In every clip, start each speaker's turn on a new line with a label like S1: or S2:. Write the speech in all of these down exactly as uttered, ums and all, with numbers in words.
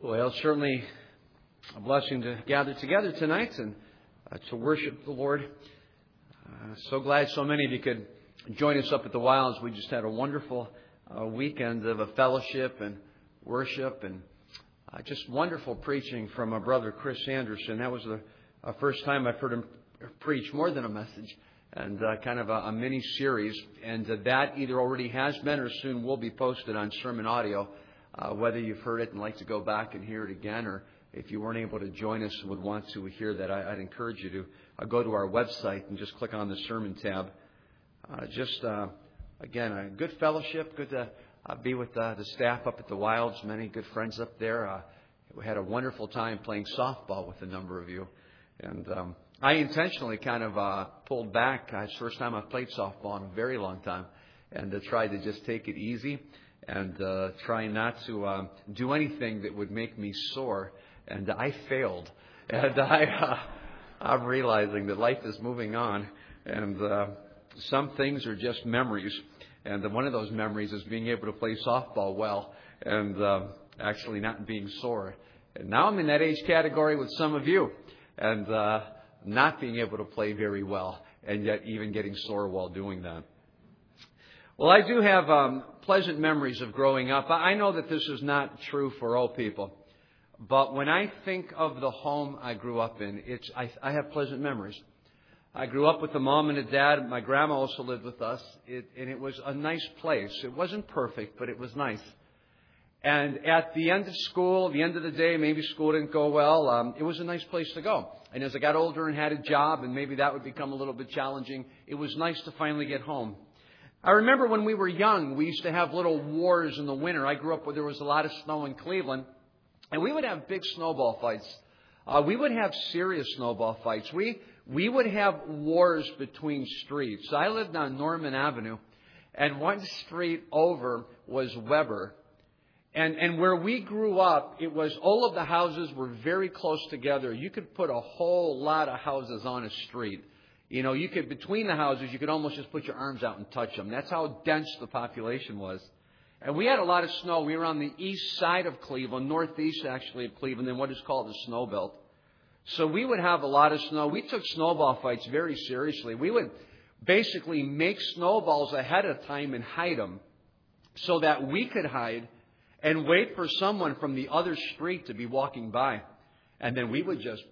S1: Well, it's certainly a blessing to gather together tonight and uh, to worship the Lord. Uh, so glad so many of you could join us up at the Wilds. We just had a wonderful uh, weekend of a fellowship and worship and uh, just wonderful preaching from our brother Chris Anderson. That was the uh, first time I've heard him preach more than a message and uh, kind of a, a mini series. And uh, that either already has been or soon will be posted on Sermon Audio. Uh, whether you've heard it and like to go back and hear it again, or if you weren't able to join us and would want to hear that, I, I'd encourage you to uh, go to our website and just click on the sermon tab. Uh, just, uh, again, a good fellowship, good to uh, be with uh, the staff up at the Wilds, many good friends up there. Uh, we had a wonderful time playing softball with a number of you. And um, I intentionally kind of uh, pulled back. Uh, it's the first time I've played softball in a very long time, and uh, tried to just take it easy. And uh, trying not to um, do anything that would make me sore. And I failed. And I, uh, I'm realizing that life is moving on. And uh, some things are just memories. And one of those memories is being able to play softball well and uh, actually not being sore. And now I'm in that age category with some of you. And uh, not being able to play very well. And yet even getting sore while doing that. Well, I do have um, pleasant memories of growing up. I know that this is not true for all people. But when I think of the home I grew up in, it's I, I have pleasant memories. I grew up with a mom and a dad. My grandma also lived with us. It, and it was a nice place. It wasn't perfect, but it was nice. And at the end of school, the end of the day, maybe school didn't go well. Um, it was a nice place to go. And as I got older and had a job, and maybe that would become a little bit challenging, it was nice to finally get home. I remember when we were young, we used to have little wars in the winter. I grew up where there was a lot of snow in Cleveland, and we would have big snowball fights. Uh, we would have serious snowball fights. We we would have wars between streets. I lived on Norman Avenue, and one street over was Weber. And, and where we grew up, it was all of the houses were very close together. You could put a whole lot of houses on a street. You know, you could, between the houses, you could almost just put your arms out and touch them. That's how dense the population was. And we had a lot of snow. We were on the east side of Cleveland, northeast actually of Cleveland, in what is called the snow belt. So we would have a lot of snow. We took snowball fights very seriously. We would basically make snowballs ahead of time and hide them so that we could hide and wait for someone from the other street to be walking by. And then we would just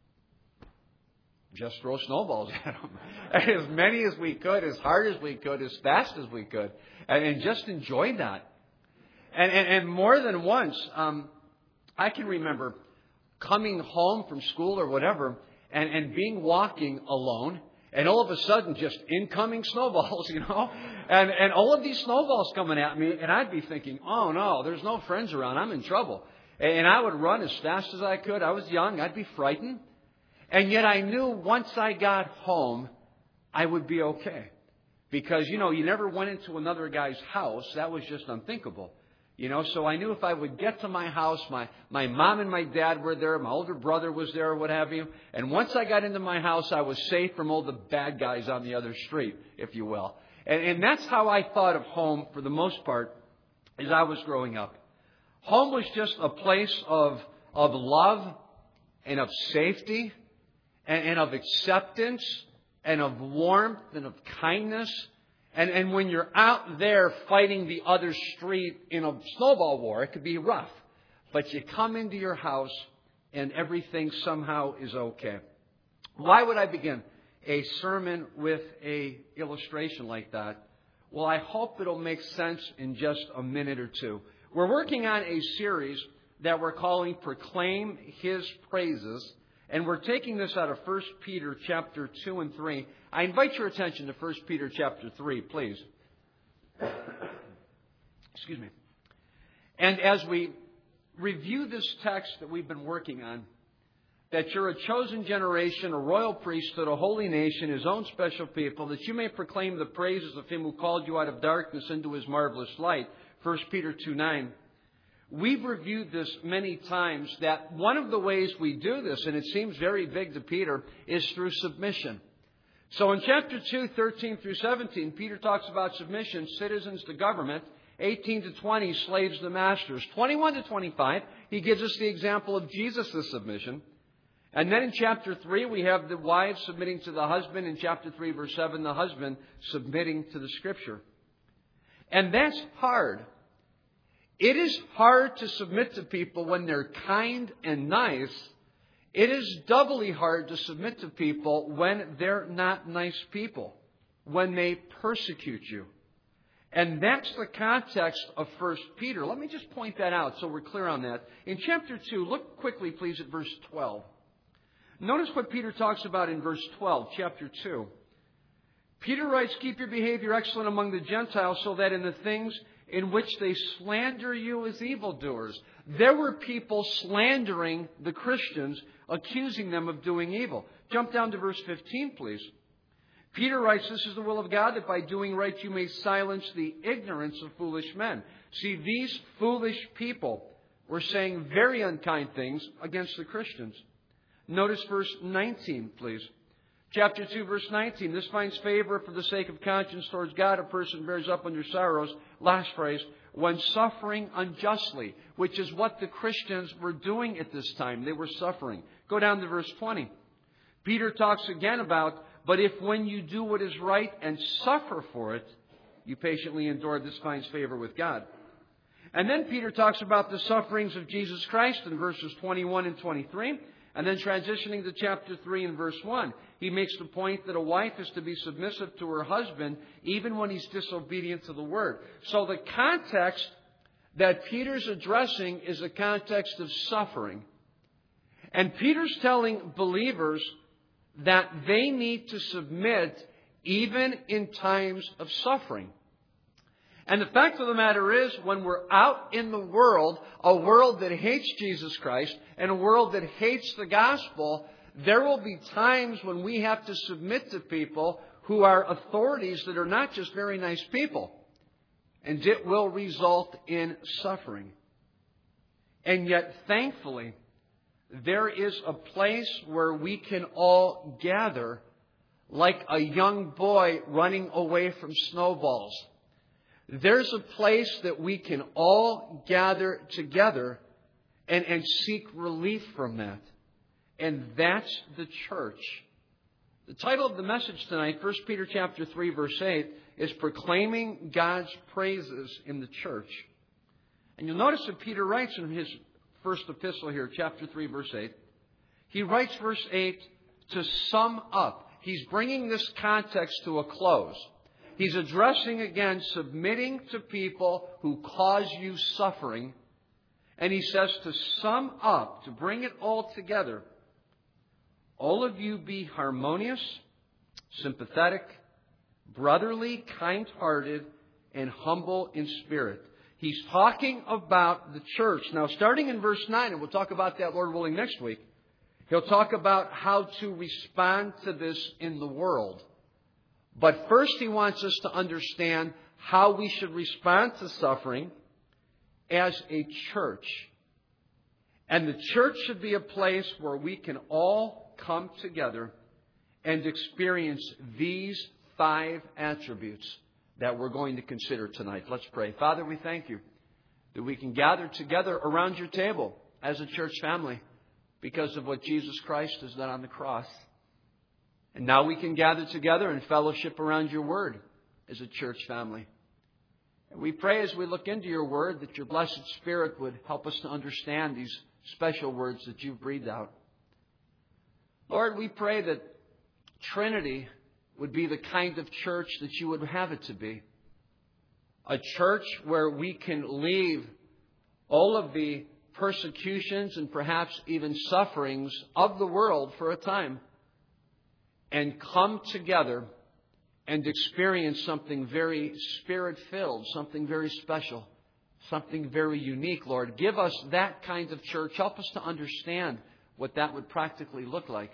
S1: Just throw snowballs at them. As many as we could, as hard as we could, as fast as we could. And, and just enjoy that. And, and, and more than once, um, I can remember coming home from school or whatever and, and being walking alone. And all of a sudden, just incoming snowballs, you know. And, and all of these snowballs coming at me. And I'd be thinking, oh no, there's no friends around. I'm in trouble. And I would run as fast as I could. I was young. I'd be frightened. And yet I knew once I got home, I would be okay. Because, you know, you never went into another guy's house. That was just unthinkable. You know, so I knew if I would get to my house, my, my mom and my dad were there, my older brother was there, or what have you. And once I got into my house, I was safe from all the bad guys on the other street, if you will. And, and that's how I thought of home for the most part as I was growing up. Home was just a place of, of love and of safety. And, and of acceptance, and of warmth, and of kindness. And, and when you're out there fighting the other street in a snowball war, it could be rough. But you come into your house, and everything somehow is okay. Why would I begin a sermon with a illustration like that? Well, I hope it'll make sense in just a minute or two. We're working on a series that we're calling Proclaim His Praises. And we're taking this out of First Peter chapter two and three. I invite your attention to First Peter chapter three, please. Excuse me. And as we review this text that we've been working on, that you're a chosen generation, a royal priesthood, a holy nation, His own special people, that you may proclaim the praises of Him who called you out of darkness into His marvelous light. First Peter two nine. We've reviewed this many times that one of the ways we do this, and it seems very big to Peter, is through submission. So in chapter two, thirteen through seventeen, Peter talks about submission, citizens to government. eighteen to twenty, slaves to masters. twenty-one to twenty-five, he gives us the example of Jesus' submission. And then in chapter three, we have the wives submitting to the husband. In chapter three, verse seven, the husband submitting to the Scripture. And that's hard. It is hard to submit to people when they're kind and nice. It is doubly hard to submit to people when they're not nice people, when they persecute you. And that's the context of First Peter. Let me just point that out so we're clear on that. In chapter two, look quickly, please, at verse twelve. Notice what Peter talks about in verse twelve, chapter two. Peter writes, "Keep your behavior excellent among the Gentiles, so that in the things in which they slander you as evildoers." There were people slandering the Christians, accusing them of doing evil. Jump down to verse fifteen, please. Peter writes, "This is the will of God, that by doing right you may silence the ignorance of foolish men." See, these foolish people were saying very unkind things against the Christians. Notice verse nineteen, please. Chapter two, verse nineteen. "This finds favor for the sake of conscience towards God. A person bears up under sorrows." Last phrase. "When suffering unjustly," which is what the Christians were doing at this time. They were suffering. Go down to verse twenty. Peter talks again about, "But if when you do what is right and suffer for it, you patiently endure, this finds favor with God." And then Peter talks about the sufferings of Jesus Christ in verses twenty-one and twenty-three. And then transitioning to chapter three and verse one, he makes the point that a wife is to be submissive to her husband even when he's disobedient to the word. So the context that Peter's addressing is a context of suffering. And Peter's telling believers that they need to submit even in times of suffering. And the fact of the matter is, when we're out in the world, a world that hates Jesus Christ and a world that hates the gospel, there will be times when we have to submit to people who are authorities that are not just very nice people. And it will result in suffering. And yet, thankfully, there is a place where we can all gather like a young boy running away from snowballs. There's a place that we can all gather together and, and seek relief from that. And that's the church. The title of the message tonight, First Peter chapter three, verse eight, is "Proclaiming God's Praises in the Church." And you'll notice that Peter writes in his first epistle here, chapter three, verse eight. He writes verse eight to sum up. He's bringing this context to a close. He's addressing again submitting to people who cause you suffering. And he says to sum up, to bring it all together, all of you be harmonious, sympathetic, brotherly, kind-hearted, and humble in spirit. He's talking about the church. Now, starting in verse nine, and we'll talk about that, Lord willing, next week, he'll talk about how to respond to this in the world. But first, he wants us to understand how we should respond to suffering as a church. And the church should be a place where we can all come together and experience these five attributes that we're going to consider tonight. Let's pray. Father, we thank you that we can gather together around your table as a church family because of what Jesus Christ has done on the cross. And now we can gather together in fellowship around your word as a church family. And we pray as we look into your word that your blessed Spirit would help us to understand these special words that you've breathed out. Lord, we pray that Trinity would be the kind of church that you would have it to be. A church where we can leave all of the persecutions and perhaps even sufferings of the world for a time and come together and experience something very Spirit-filled, something very special, something very unique, Lord. Give us that kind of church. Help us to understand what that would practically look like.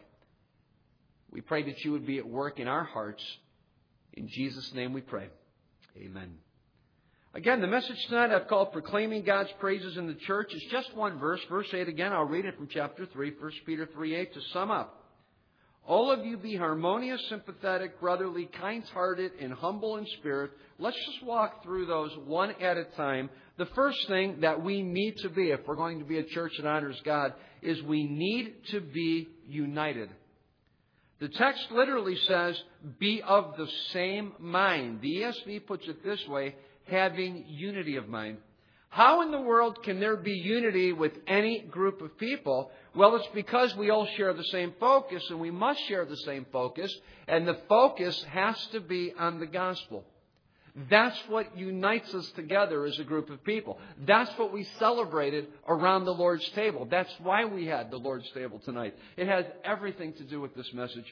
S1: We pray that you would be at work in our hearts. In Jesus' name we pray. Amen. Again, the message tonight I've called Proclaiming God's Praises in the Church. It's just one verse. Verse eight again, I'll read it from chapter three, First Peter three eight, to sum up. All of you be harmonious, sympathetic, brotherly, kind-hearted, and humble in spirit. Let's just walk through those one at a time. The first thing that we need to be, if we're going to be a church that honors God, is we need to be united. The text literally says, be of the same mind. The E S V puts it this way, having unity of mind. How in the world can there be unity with any group of people? Well, it's because we all share the same focus, and we must share the same focus, and the focus has to be on the gospel. That's what unites us together as a group of people. That's what we celebrated around the Lord's table. That's why we had the Lord's table tonight. It has everything to do with this message.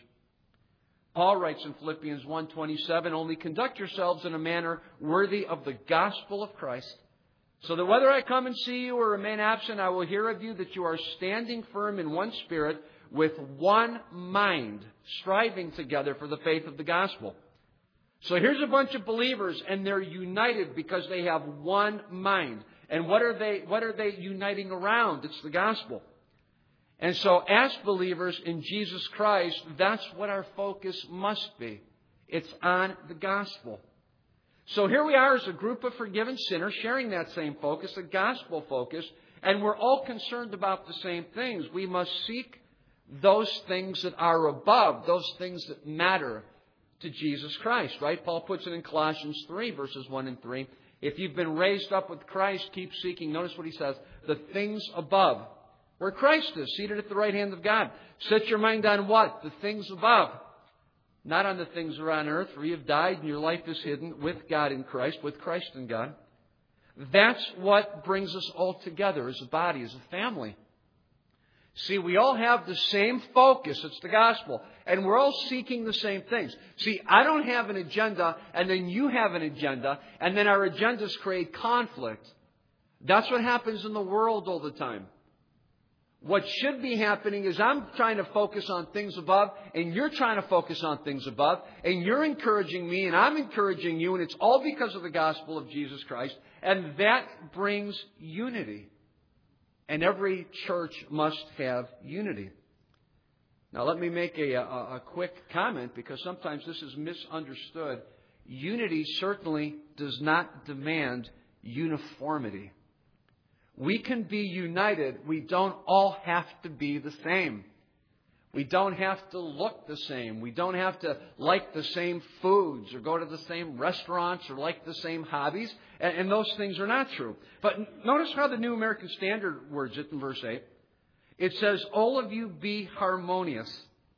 S1: Paul writes in Philippians one twenty-seven, only conduct yourselves in a manner worthy of the gospel of Christ, so that whether I come and see you or remain absent, I will hear of you that you are standing firm in one spirit, with one mind, striving together for the faith of the gospel. So here's a bunch of believers, and they're united because they have one mind. And what are they, what are they uniting around? It's the gospel. And so as believers in Jesus Christ, that's what our focus must be. It's on the gospel. So here we are as a group of forgiven sinners sharing that same focus, a gospel focus, and we're all concerned about the same things. We must seek those things that are above, those things that matter to Jesus Christ, right? Paul puts it in Colossians three, verses one and three. If you've been raised up with Christ, keep seeking, notice what he says, the things above, where Christ is, seated at the right hand of God. Set your mind on what? The things above. Not on the things that are on earth, for you have died and your life is hidden with God in Christ, with Christ in God. That's what brings us all together as a body, as a family. See, we all have the same focus. It's the gospel. And we're all seeking the same things. See, I don't have an agenda, and then you have an agenda, and then our agendas create conflict. That's what happens in the world all the time. What should be happening is I'm trying to focus on things above, and you're trying to focus on things above, and you're encouraging me, and I'm encouraging you, and it's all because of the gospel of Jesus Christ, and that brings unity. And every church must have unity. Now let me make a, a, a quick comment, because sometimes this is misunderstood. Unity certainly does not demand uniformity. We can be united. We don't all have to be the same. We don't have to look the same. We don't have to like the same foods or go to the same restaurants or like the same hobbies. And, and those things are not true. But notice how the New American Standard words it in verse eight. It says, all of you be harmonious.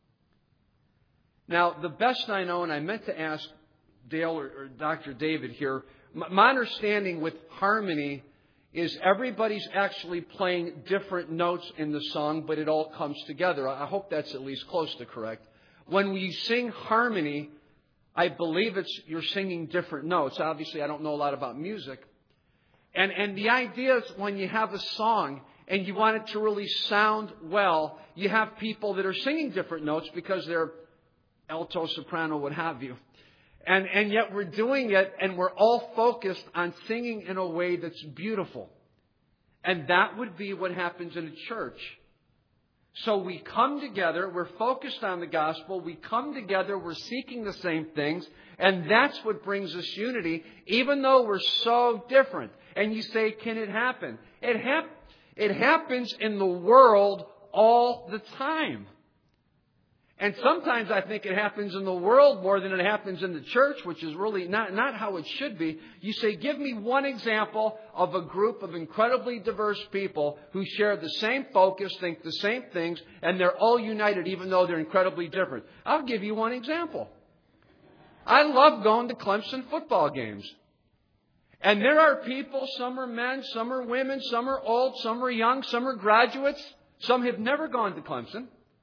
S1: Now, the best I know, and I meant to ask Dale or, or Doctor David here, my understanding with harmony is everybody's actually playing different notes in the song, but it all comes together. I hope that's at least close to correct. When we sing harmony, I believe it's you're singing different notes. Obviously, I don't know a lot about music. And, and the idea is when you have a song and you want it to really sound well, you have people that are singing different notes because they're alto, soprano, what have you. And, and yet we're doing it, and we're all focused on singing in a way that's beautiful. And that would be what happens in a church. So we come together, we're focused on the gospel, we come together, we're seeking the same things, and that's what brings us unity, even though we're so different. And you say, can it happen? It, hap- it happens in the world all the time. And sometimes I think it happens in the world more than it happens in the church, which is really not, not how it should be. You say, give me one example of a group of incredibly diverse people who share the same focus, think the same things, and they're all united even though they're incredibly different. I'll give you one example. I love going to Clemson football games. And there are people, some are men, some are women, some are old, some are young, some are graduates. Some have never gone to Clemson.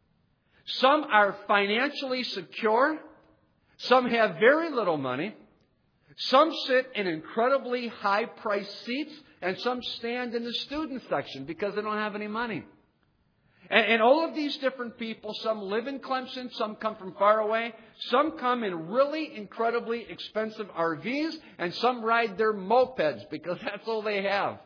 S1: Some are financially secure. Some have very little money. Some sit in incredibly high-priced seats. And some stand in the student section because they don't have any money. And, and all of these different people, some live in Clemson. Some come from far away. Some come in really incredibly expensive R Vs. And some ride their mopeds because that's all they have.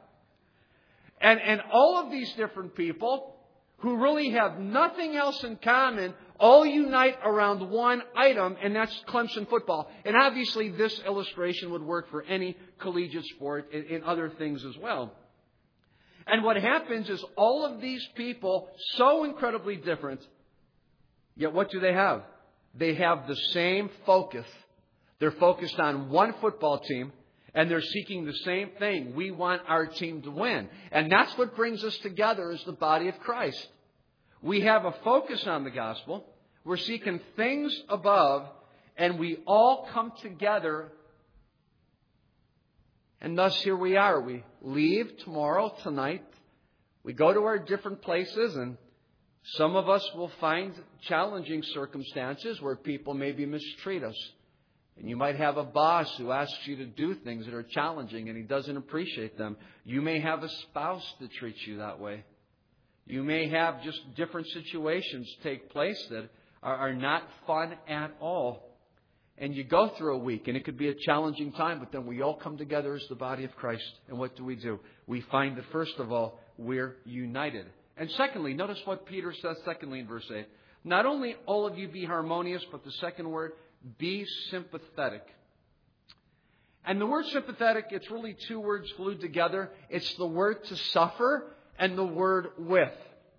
S1: And, and all of these different people who really have nothing else in common, all unite around one item, and that's Clemson football. And obviously this illustration would work for any collegiate sport and, and other things as well. And what happens is all of these people, so incredibly different, yet what do they have? They have the same focus. They're focused on one football team, and they're seeking the same thing. We want our team to win. And that's what brings us together as the body of Christ. We have a focus on the gospel. We're seeking things above, and we all come together. And thus here we are. We leave tomorrow, tonight. We go to our different places, and some of us will find challenging circumstances where people maybe mistreat us. And you might have a boss who asks you to do things that are challenging and he doesn't appreciate them. You may have a spouse that treats you that way. You may have just different situations take place that are, are not fun at all. And you go through a week, and it could be a challenging time, but then we all come together as the body of Christ. And what do we do? We find that, first of all, we're united. And secondly, notice what Peter says secondly in verse eight. Not only all of you be harmonious, but the second word, be sympathetic. And the word sympathetic, it's really two words glued together. It's the word to suffer and the word with.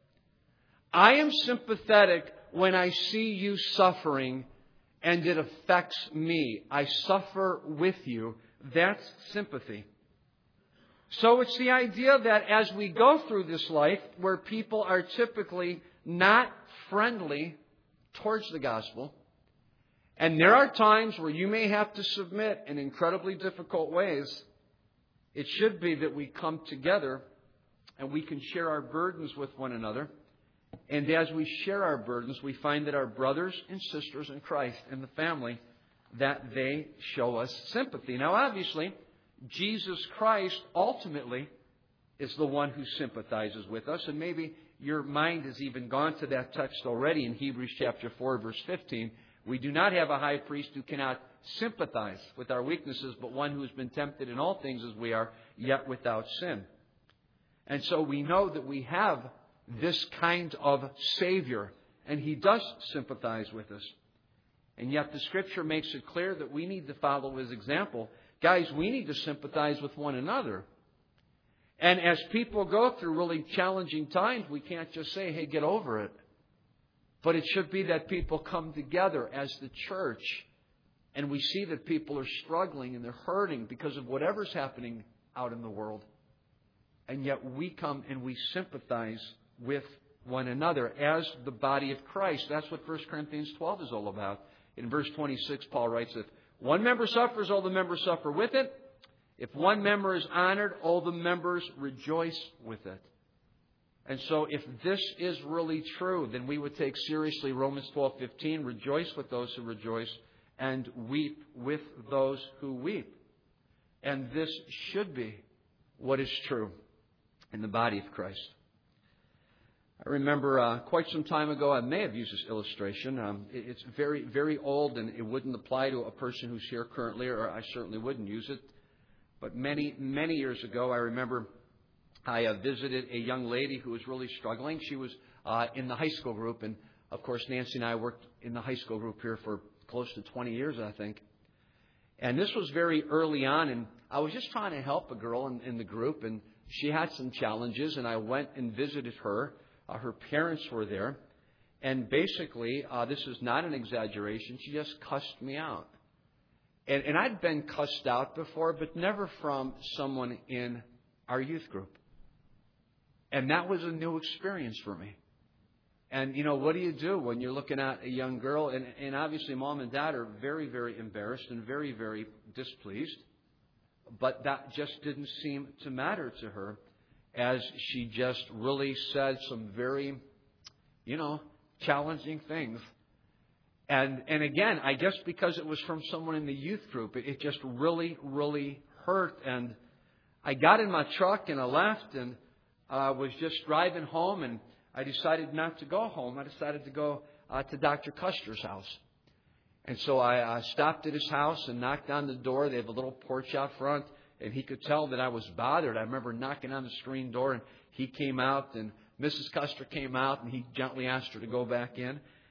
S1: I am sympathetic when I see you suffering and it affects me. I suffer with you. That's sympathy. So it's the idea that as we go through this life where people are typically not friendly towards the gospel, and there are times where you may have to submit in incredibly difficult ways, it should be that we come together and we can share our burdens with one another. And as we share our burdens, we find that our brothers and sisters in Christ and the family, that they show us sympathy. Now, obviously, Jesus Christ ultimately is the one who sympathizes with us. And maybe your mind has even gone to that text already in Hebrews chapter four, verse fifteen. We do not have a high priest who cannot sympathize with our weaknesses, but one who has been tempted in all things as we are, yet without sin. And so we know that we have this kind of Savior, and He does sympathize with us. And yet the Scripture makes it clear that we need to follow His example. Guys, we need to sympathize with one another. And as people go through really challenging times, we can't just say, hey, get over it. But it should be that people come together as the church, and we see that people are struggling and they're hurting because of whatever's happening out in the world. And yet we come and we sympathize with one another as the body of Christ. That's what First Corinthians twelve is all about. In verse twenty-six, Paul writes that one member suffers, all the members suffer with it. If one member is honored, all the members rejoice with it. And so if this is really true, then we would take seriously Romans twelve fifteen, rejoice with those who rejoice and weep with those who weep. And this should be what is true in the body of Christ. I remember uh, quite some time ago, I may have used this illustration. Um, it, it's very, very old, and it wouldn't apply to a person who's here currently, or I certainly wouldn't use it. But many, many years ago, I remember I uh, visited a young lady who was really struggling. She was uh, in the high school group, and of course, Nancy and I worked in the high school group here for close to twenty years, I think. And this was very early on, and I was just trying to help a girl in, in the group, and she had some challenges, and I went and visited her. Uh, her parents were there, and basically, uh, this is not an exaggeration, she just cussed me out. And, and I'd been cussed out before, but never from someone in our youth group. And that was a new experience for me. And, you know, what do you do when you're looking at a young girl? And, and obviously, mom and dad are very, very embarrassed and very, very displeased. But that just didn't seem to matter to her, as she just really said some very, you know, challenging things. And and again, I guess because it was from someone in the youth group, it, it just really, really hurt. And I got in my truck and I left and uh, was just driving home, and I decided not to go home. I decided to go uh, to Doctor Custer's house. And so I uh, stopped at his house and knocked on the door. They have a little porch out front. And he could tell that I was bothered. I remember knocking on the screen door, and he came out, and Missus Custer came out, and he gently asked her to go back in.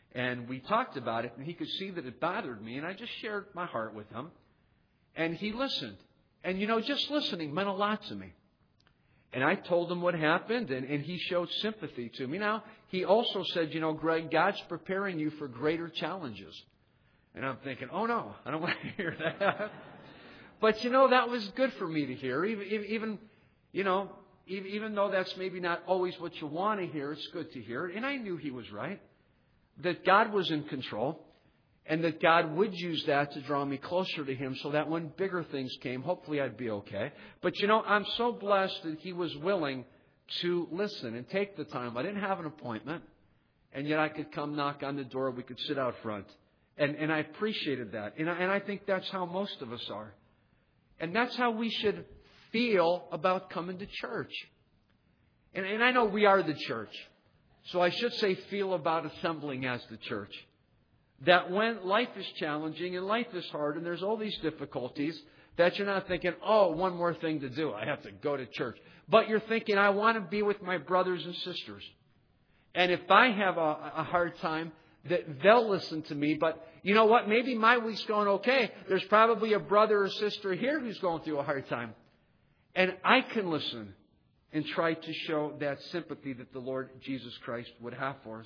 S1: And we talked about it, and he could see that it bothered me, and I just shared my heart with him. And he listened. And, you know, just listening meant a lot to me. And I told him what happened, and, and he showed sympathy to me. Now, he also said, you know, Greg, God's preparing you for greater challenges. And I'm thinking, oh, no, I don't want to hear that. But, you know, that was good for me to hear. Even, even you know, even though that's maybe not always what you want to hear, it's good to hear. And I knew he was right, that God was in control, and that God would use that to draw me closer to Him so that when bigger things came, hopefully I'd be okay. But, you know, I'm so blessed that he was willing to listen and take the time. I didn't have an appointment, and yet I could come knock on the door. We could sit out front. And, and I appreciated that. And I, and I think that's how most of us are. And that's how we should feel about coming to church. And, and I know we are the church. So I should say feel about assembling as the church. That when life is challenging and life is hard and there's all these difficulties, that you're not thinking, oh, one more thing to do. I have to go to church. But you're thinking, I want to be with my brothers and sisters. And if I have a, a hard time, that they'll listen to me. But you know what? Maybe my week's going okay. There's probably a brother or sister here who's going through a hard time. And I can listen and try to show that sympathy that the Lord Jesus Christ would have for us.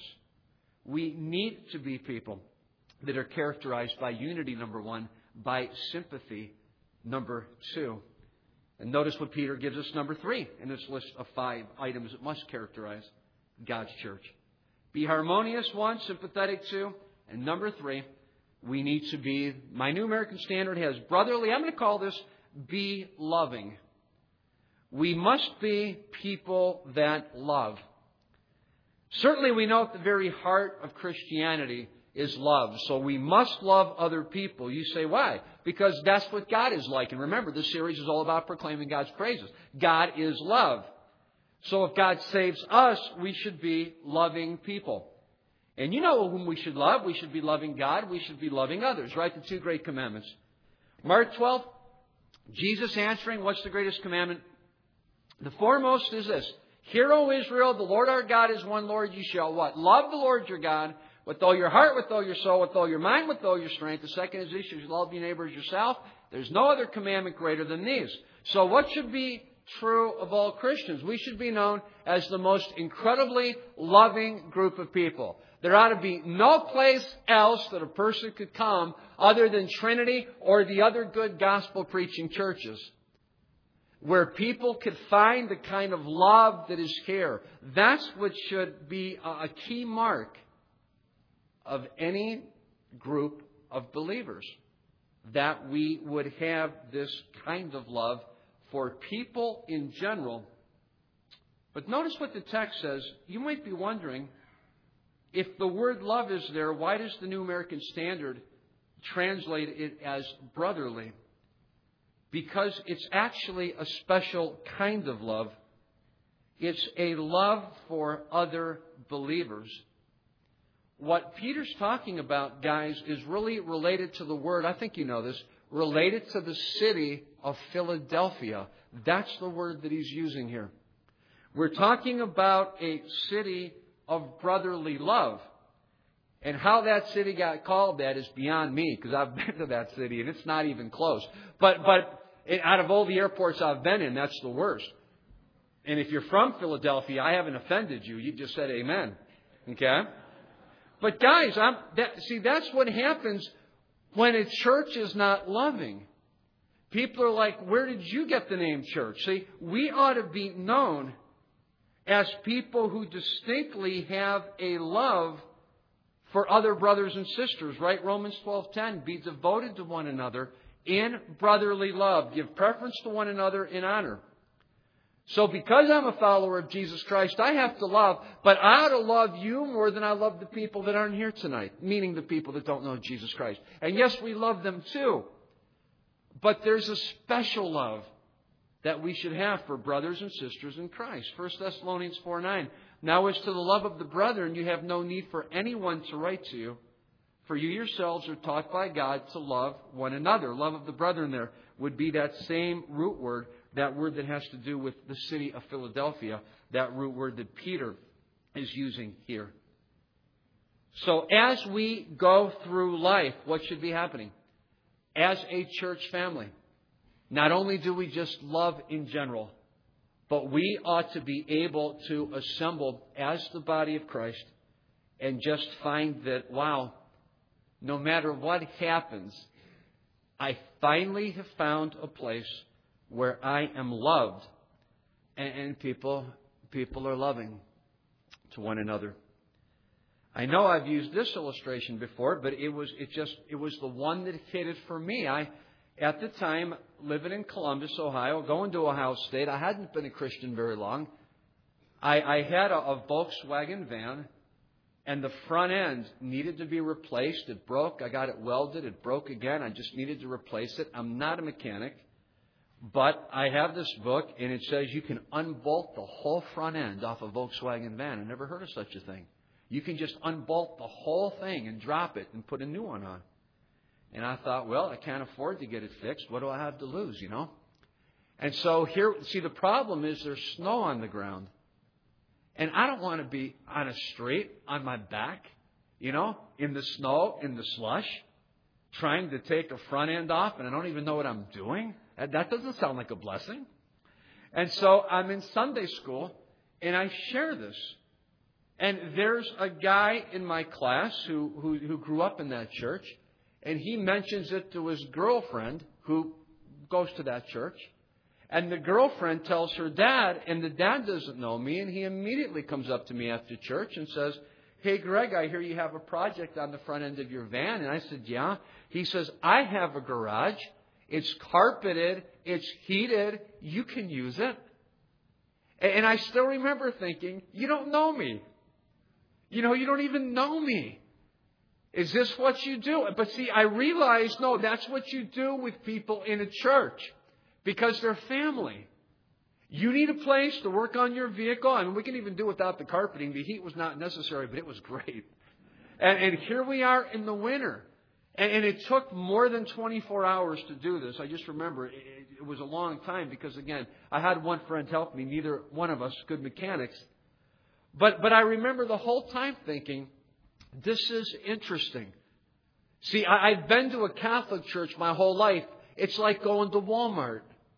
S1: We need to be people that are characterized by unity, number one, by sympathy, number two. And notice what Peter gives us, number three, in this list of five items that must characterize God's church. Be harmonious, one, sympathetic, two, and number three, we need to be, my New American Standard has brotherly, I'm going to call this, be loving. We must be people that love. Certainly we know at the very heart of Christianity is love. So we must love other people. You say, why? Because that's what God is like. And remember, this series is all about proclaiming God's praises. God is love. So if God saves us, we should be loving people. And you know whom we should love. We should be loving God. We should be loving others, right? The two great commandments. Mark twelve, Jesus answering, what's the greatest commandment? The foremost is this. Hear, O Israel, the Lord our God is one Lord. You shall what? Love the Lord your God with all your heart, with all your soul, with all your mind, with all your strength. The second is this, you shall love your neighbor as yourself. There's no other commandment greater than these. So what should be true of all Christians? We should be known as the most incredibly loving group of people. There ought to be no place else that a person could come other than Trinity or the other good gospel preaching churches, where people could find the kind of love that is here. That's what should be a key mark of any group of believers. That we would have this kind of love for people in general. But notice what the text says. You might be wondering, if the word love is there, why does the New American Standard translate it as brotherly? Because it's actually a special kind of love. It's a love for other believers. What Peter's talking about, guys, is really related to the word, I think you know this, related to the city of Philadelphia. That's the word that he's using here. We're talking about a city of brotherly love. And how that city got called that is beyond me, because I've been to that city and it's not even close. But but out of all the airports I've been in, that's the worst. And if you're from Philadelphia, I haven't offended you. You just said amen. Okay? But guys, I'm, that, see, that's what happens when a church is not loving. People are like, where did you get the name church? See, we ought to be known as people who distinctly have a love for other brothers and sisters, right? Romans twelve ten, be devoted to one another in brotherly love. Give preference to one another in honor. So because I'm a follower of Jesus Christ, I have to love, but I ought to love you more than I love the people that aren't here tonight, meaning the people that don't know Jesus Christ. And yes, we love them too. But there's a special love that we should have for brothers and sisters in Christ. First Thessalonians four nine. Now as to the love of the brethren, you have no need for anyone to write to you, for you yourselves are taught by God to love one another. Love of the brethren there would be that same root word, that word that has to do with the city of Philadelphia, that root word that Peter is using here. So as we go through life, what should be happening? As a church family, not only do we just love in general, but we ought to be able to assemble as the body of Christ and just find that, wow, no matter what happens, I finally have found a place where I am loved, and, and people people are loving to one another. I know I've used this illustration before, but it was it just it was the one that hit it for me. I at the time living in Columbus, Ohio, going to Ohio State. I hadn't been a Christian very long. I, I had a, a Volkswagen van, and the front end needed to be replaced. It broke. I got it welded. It broke again. I just needed to replace it. I'm not a mechanic, but I have this book, and it says you can unbolt the whole front end off a Volkswagen van. I never heard of such a thing. You can just unbolt the whole thing and drop it and put a new one on. And I thought, well, I can't afford to get it fixed. What do I have to lose, you know? And so here, see, the problem is there's snow on the ground. And I don't want to be on a street on my back, you know, in the snow, in the slush, trying to take a front end off, and I don't even know what I'm doing. That doesn't sound like a blessing. And so I'm in Sunday school, and I share this. And there's a guy in my class who, who, who grew up in that church, and he mentions it to his girlfriend who goes to that church. And the girlfriend tells her dad, and the dad doesn't know me, and he immediately comes up to me after church and says, "Hey, Greg, I hear you have a project on the front end of your van." And I said, "Yeah." He says, "I have a garage. It's carpeted. It's heated. You can use it." And I still remember thinking, you don't know me. You know, you don't even know me. Is this what you do? But see, I realized, no, that's what you do with people in a church because they're family. You need a place to work on your vehicle. I mean, we can even do without the carpeting. The heat was not necessary, but it was great. And, and here we are in the winter. And, and it took more than twenty-four hours to do this. I just remember it, it was a long time because, again, I had one friend help me. Neither one of us good mechanics. But but I remember the whole time thinking, this is interesting. See, I, I've been to a Catholic church my whole life. It's like going to Walmart.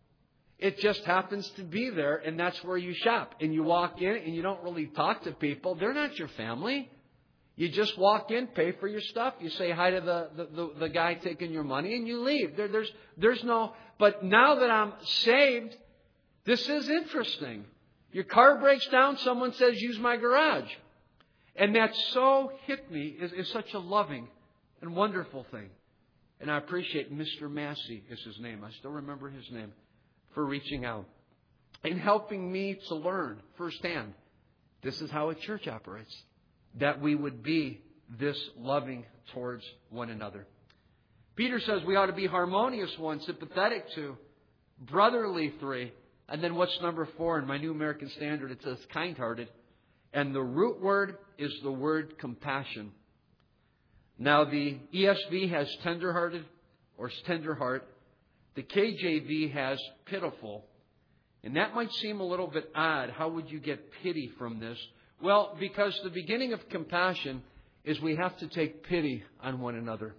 S1: It just happens to be there, and that's where you shop. And you walk in, and you don't really talk to people. They're not your family. You just walk in, pay for your stuff. You say hi to the, the, the, the guy taking your money, and you leave. There, there's, there's no... But now that I'm saved, this is interesting. Your car breaks down, someone says, "Use my garage." And that so hit me is, is such a loving and wonderful thing. And I appreciate Mister Massey is his name. I still remember his name for reaching out and helping me to learn firsthand. This is how a church operates. That we would be this loving towards one another. Peter says we ought to be harmonious one, sympathetic two, brotherly three. And then what's number four in my New American Standard? It says kind-hearted. And the root word is the word compassion. Now the E S V has tender-hearted or tender heart. The K J V has pitiful. And that might seem a little bit odd. How would you get pity from this? Well, because the beginning of compassion is we have to take pity on one another.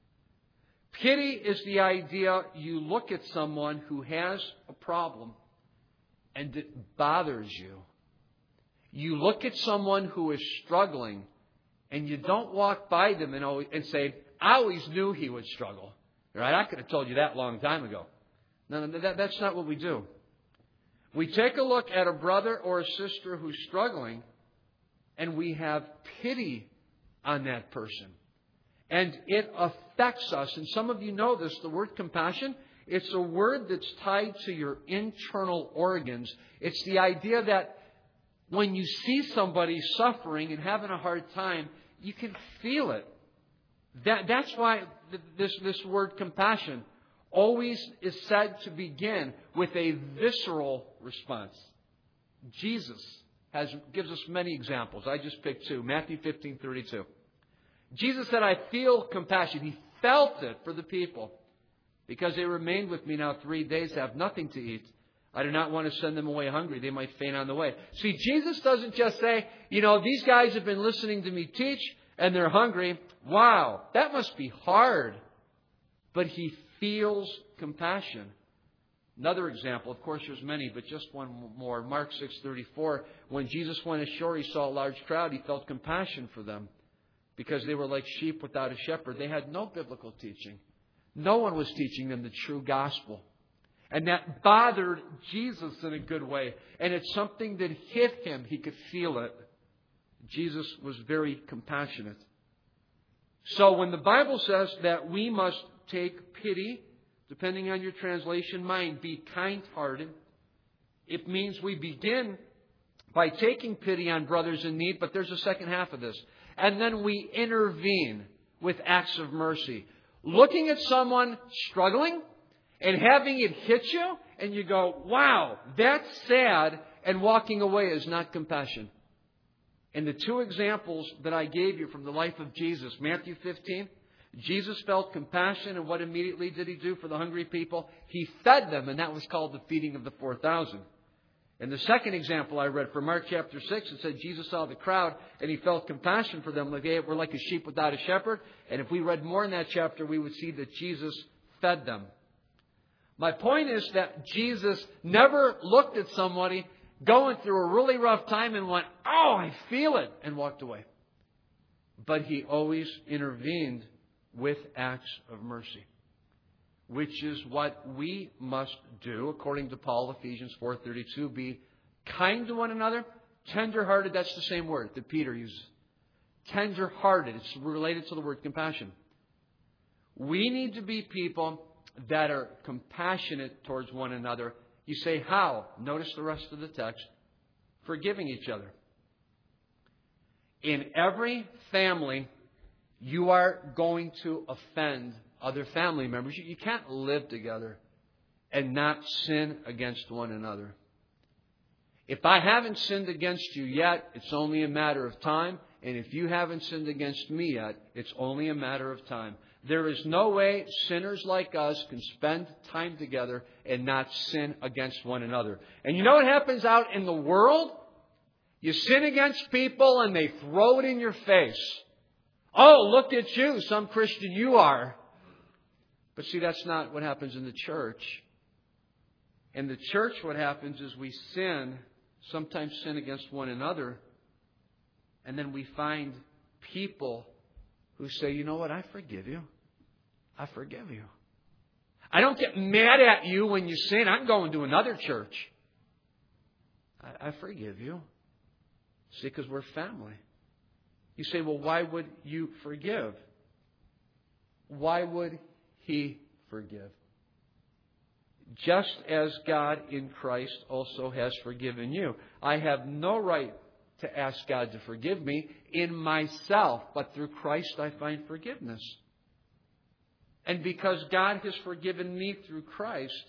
S1: Pity is the idea you look at someone who has a problem and it bothers you. You look at someone who is struggling and you don't walk by them and, always, and say, "I always knew he would struggle." Right? I could have told you that a long time ago. No, no, that, that's not what we do. We take a look at a brother or a sister who's struggling and we have pity on that person. And it affects us. And some of you know this, the word compassion. It's a word that's tied to your internal organs. It's the idea that when you see somebody suffering and having a hard time, you can feel it. That, that's why this, this word compassion always is said to begin with a visceral response. Jesus has gives us many examples. I just picked two. Matthew fifteen thirty-two. Jesus said, "I feel compassion." He felt it for the people. "Because they remained with me now three days, have nothing to eat. I do not want to send them away hungry. They might faint on the way." See, Jesus doesn't just say, you know, these guys have been listening to me teach, and they're hungry. Wow, that must be hard. But he feels compassion. Another example, of course there's many, but just one more. Mark six thirty-four, when Jesus went ashore, he saw a large crowd. He felt compassion for them because they were like sheep without a shepherd. They had no biblical teaching. No one was teaching them the true gospel. And that bothered Jesus in a good way. And it's something that hit him. He could feel it. Jesus was very compassionate. So when the Bible says that we must take pity, depending on your translation, mine, be kind-hearted, it means we begin by taking pity on brothers in need, but there's a second half of this. And then we intervene with acts of mercy. Looking at someone struggling and having it hit you, and you go, wow, that's sad, and walking away is not compassion. And the two examples that I gave you from the life of Jesus, Matthew fifteen, Jesus felt compassion, and what immediately did he do for the hungry people? He fed them, and that was called the feeding of the four thousand. And the second example I read from Mark chapter six, it said Jesus saw the crowd, and he felt compassion for them. Like they were like a sheep without a shepherd. And if we read more in that chapter, we would see that Jesus fed them. My point is that Jesus never looked at somebody going through a really rough time and went, oh, I feel it, and walked away. But he always intervened with acts of mercy, which is what we must do, according to Paul, Ephesians four thirty-two. Be kind to one another, tender-hearted. That's the same word that Peter uses. Tender-hearted. It's related to the word compassion. We need to be people that are compassionate towards one another. You say, how? Notice the rest of the text. Forgiving each other. In every family, you are going to offend other family members. You can't live together and not sin against one another. If I haven't sinned against you yet, it's only a matter of time. And if you haven't sinned against me yet, it's only a matter of time. There is no way sinners like us can spend time together and not sin against one another. And you know what happens out in the world? You sin against people and they throw it in your face. Oh, look at you, some Christian you are. But see, that's not what happens in the church. In the church, what happens is we sin, sometimes sin against one another, and then we find people who say, you know what, I forgive you. I forgive you. I don't get mad at you when you sin. I'm going to another church. I, I forgive you. See, because we're family. You say, well, why would you forgive? Why would He forgive? Just as God in Christ also has forgiven you. I have no right to ask God to forgive me in myself, but through Christ I find forgiveness. And because God has forgiven me through Christ,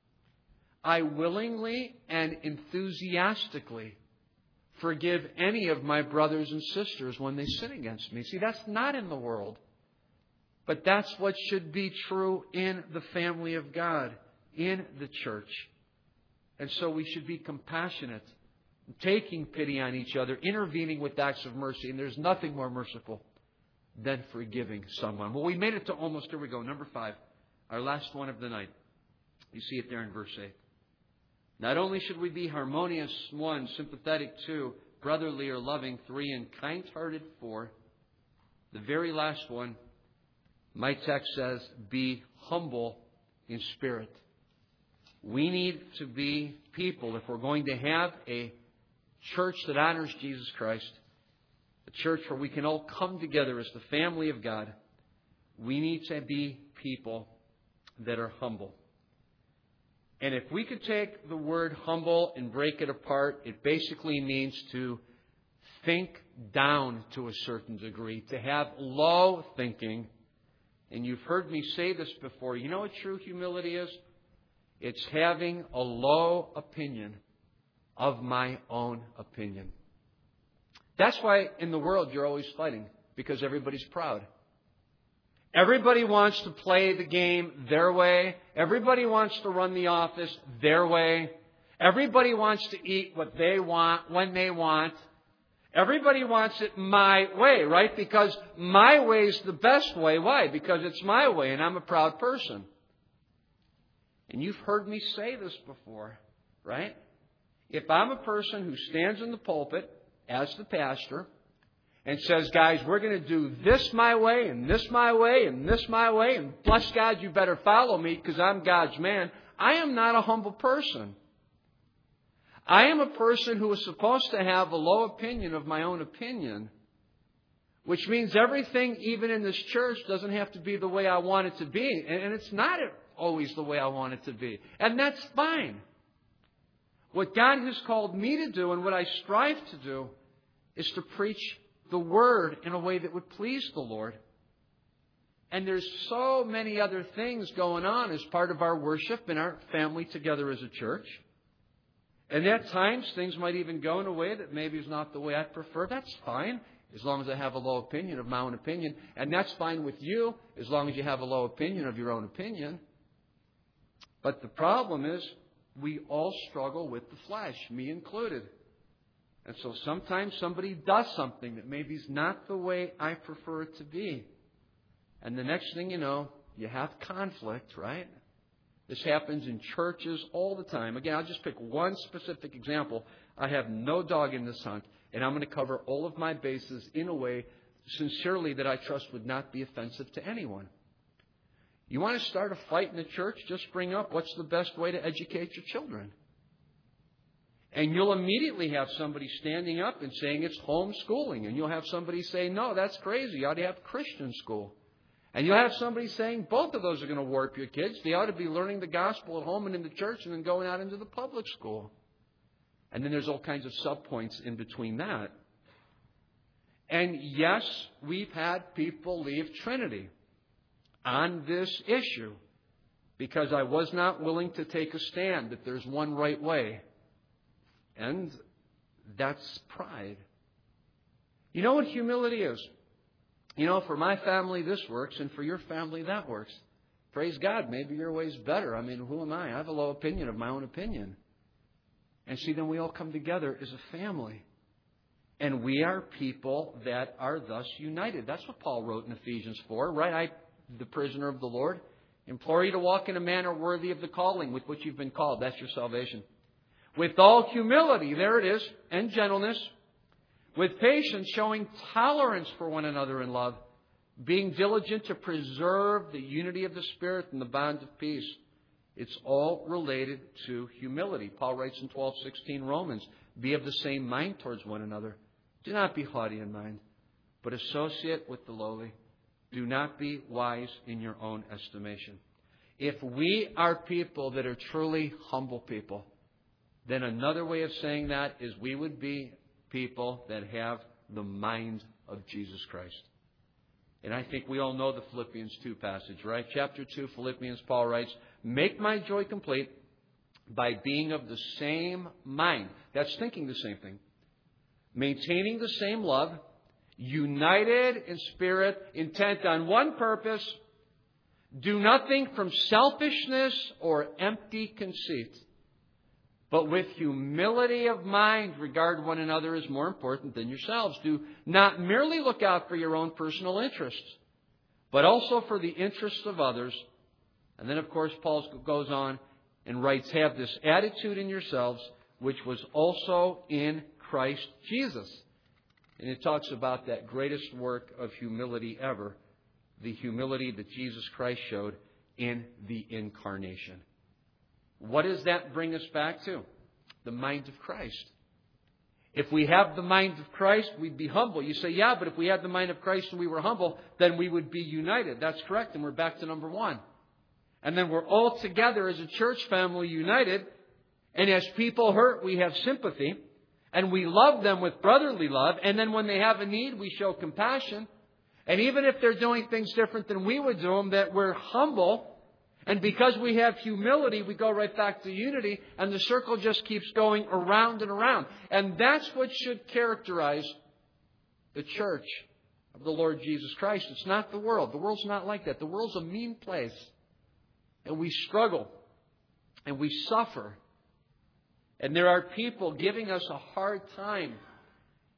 S1: I willingly and enthusiastically forgive any of my brothers and sisters when they sin against me. See, that's not in the world. But that's what should be true in the family of God, in the church. And so we should be compassionate, taking pity on each other, intervening with acts of mercy. And there's nothing more merciful than forgiving someone. Well, we made it to almost, here we go, number five, our last one of the night. You see it there in verse eight. Not only should we be harmonious, one, sympathetic, two, brotherly or loving, three, and kind-hearted, four. The very last one, my text says, be humble in spirit. We need to be people, if we're going to have a church that honors Jesus Christ, a church where we can all come together as the family of God, we need to be people that are humble. And if we could take the word humble and break it apart, it basically means to think down to a certain degree, to have low thinking. And you've heard me say this before. You know what true humility is? It's having a low opinion of my own opinion. That's why in the world you're always fighting, because everybody's proud. Everybody wants to play the game their way. Everybody wants to run the office their way. Everybody wants to eat what they want when they want. Everybody wants it my way, right? Because my way is the best way. Why? Because it's my way and I'm a proud person. And you've heard me say this before, right? If I'm a person who stands in the pulpit as the pastor and says, guys, we're going to do this my way and this my way and this my way, and bless God, you better follow me because I'm God's man, I am not a humble person. I am a person who is supposed to have a low opinion of my own opinion, which means everything, even in this church, doesn't have to be the way I want it to be. And it's not always the way I want it to be. And that's fine. What God has called me to do and what I strive to do is to preach the Word in a way that would please the Lord. And there's so many other things going on as part of our worship and our family together as a church. And at times, things might even go in a way that maybe is not the way I prefer. That's fine, as long as I have a low opinion of my own opinion. And that's fine with you, as long as you have a low opinion of your own opinion. But the problem is, we all struggle with the flesh, me included. And so sometimes somebody does something that maybe is not the way I prefer it to be. And the next thing you know, you have conflict, right? This happens in churches all the time. Again, I'll just pick one specific example. I have no dog in this hunt, and I'm going to cover all of my bases in a way, sincerely, that I trust would not be offensive to anyone. You want to start a fight in the church? Just bring up what's the best way to educate your children. And you'll immediately have somebody standing up and saying it's homeschooling. And you'll have somebody say, no, that's crazy. You ought to have Christian school. And you'll have somebody saying both of those are going to warp your kids. They ought to be learning the gospel at home and in the church and then going out into the public school. And then there's all kinds of subpoints in between that. And yes, we've had people leave Trinity on this issue because I was not willing to take a stand that there's one right way. And that's pride. You know what humility is? You know, for my family, this works, and for your family, that works. Praise God, maybe your way's better. I mean, who am I? I have a low opinion of my own opinion. And see, then we all come together as a family. And we are people that are thus united. That's what Paul wrote in Ephesians four, right? I, the prisoner of the Lord, implore you to walk in a manner worthy of the calling with which you've been called. That's your salvation. With all humility, there it is, and gentleness, with patience, showing tolerance for one another in love, being diligent to preserve the unity of the Spirit and the bond of peace. It's all related to humility. Paul writes in twelve sixteen Romans, be of the same mind towards one another. Do not be haughty in mind, but associate with the lowly. Do not be wise in your own estimation. If we are people that are truly humble people, then another way of saying that is we would be people that have the mind of Jesus Christ. And I think we all know the Philippians two passage, right? Chapter two, Philippians, Paul writes, make my joy complete by being of the same mind. That's thinking the same thing. Maintaining the same love, united in spirit, intent on one purpose. Do nothing from selfishness or empty conceit, but with humility of mind, regard one another as more important than yourselves. Do not merely look out for your own personal interests, but also for the interests of others. And then, of course, Paul goes on and writes, have this attitude in yourselves, which was also in Christ Jesus. And it talks about that greatest work of humility ever, the humility that Jesus Christ showed in the incarnation. What does that bring us back to? The mind of Christ. If we have the mind of Christ, we'd be humble. You say, yeah, but if we had the mind of Christ and we were humble, then we would be united. That's correct. And we're back to number one. And then we're all together as a church family united. And as people hurt, we have sympathy. And we love them with brotherly love. And then when they have a need, we show compassion. And even if they're doing things different than we would do them, that we're humble. And because we have humility, we go right back to unity, and the circle just keeps going around and around. And that's what should characterize the church of the Lord Jesus Christ. It's not the world. The world's not like that. The world's a mean place. And we struggle. And we suffer. And there are people giving us a hard time.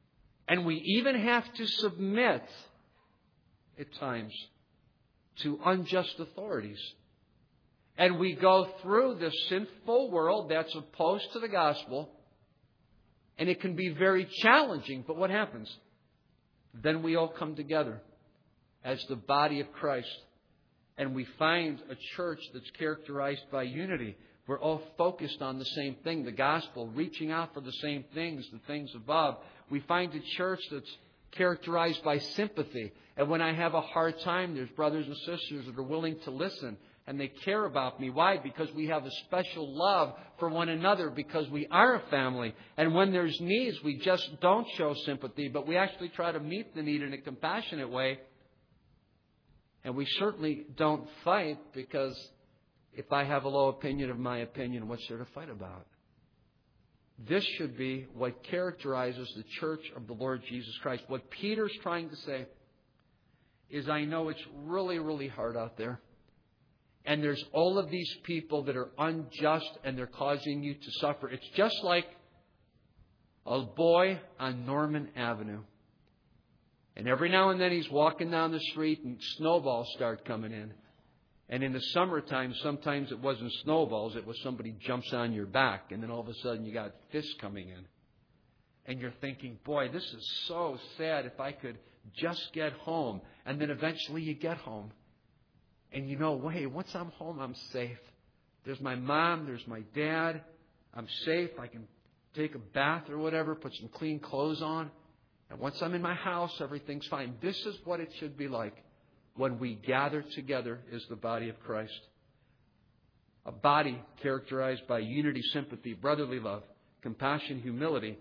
S1: And we even have to submit at times to unjust authorities. And we go through this sinful world that's opposed to the gospel. And it can be very challenging. But what happens? Then we all come together as the body of Christ. And we find a church that's characterized by unity. We're all focused on the same thing, the gospel, reaching out for the same things, the things above. We find a church that's characterized by sympathy. And when I have a hard time, there's brothers and sisters that are willing to listen. And they care about me. Why? Because we have a special love for one another. Because we are a family. And when there's needs, we just don't show sympathy. But we actually try to meet the need in a compassionate way. And we certainly don't fight, because if I have a low opinion of my opinion, what's there to fight about? This should be what characterizes the church of the Lord Jesus Christ. What Peter's trying to say is, I know it's really, really hard out there. And there's all of these people that are unjust and they're causing you to suffer. It's just like a boy on Norman Avenue. And every now and then he's walking down the street and snowballs start coming in. And in the summertime, sometimes it wasn't snowballs. It was somebody jumps on your back. And then all of a sudden you got fists coming in. And you're thinking, boy, this is so sad. If I could just get home. And then eventually you get home. And you know, hey, once I'm home, I'm safe. There's my mom. There's my dad. I'm safe. I can take a bath or whatever. Put some clean clothes on. And once I'm in my house, everything's fine. This is what it should be like when we gather together as the body of Christ. A body characterized by unity, sympathy, brotherly love, compassion, humility.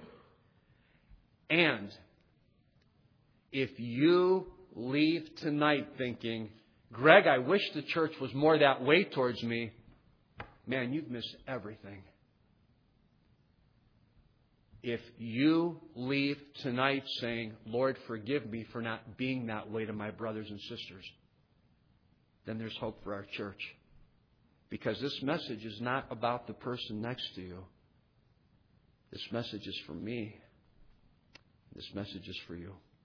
S1: And if you leave tonight thinking, Greg, I wish the church was more that way towards me, man, you've missed everything. If you leave tonight saying, Lord, forgive me for not being that way to my brothers and sisters, then there's hope for our church. Because this message is not about the person next to you. This message is for me. This message is for you.